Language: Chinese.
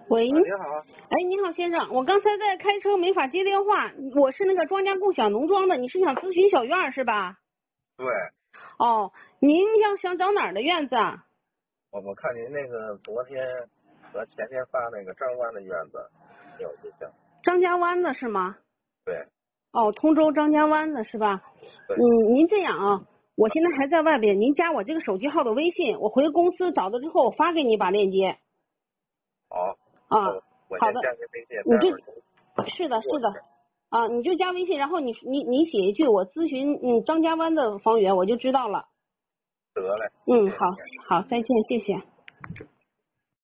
喂， 你好。 哎，你好先生，我刚才在开车没法接电话，我是那个庄家共享农庄的，你是想咨询小院是吧？ 对， 哦，您想找哪儿的院子啊？ 我看您那个昨天和前天发那个张湾的院子，挺有印象。 张家湾的是吗？ 对哦，通州张家湾的是吧？ 对， 您这样啊，我现在还在外边，您加我这个手机号的微信，我回公司找到之后我发给你把链接。 好。 啊，好的， 我先加您微信， 你待会儿是的，是的，啊，你就加微信，然后你写一句我咨询张家湾的房源，我就知道了。 得嘞。 好，再见，谢谢。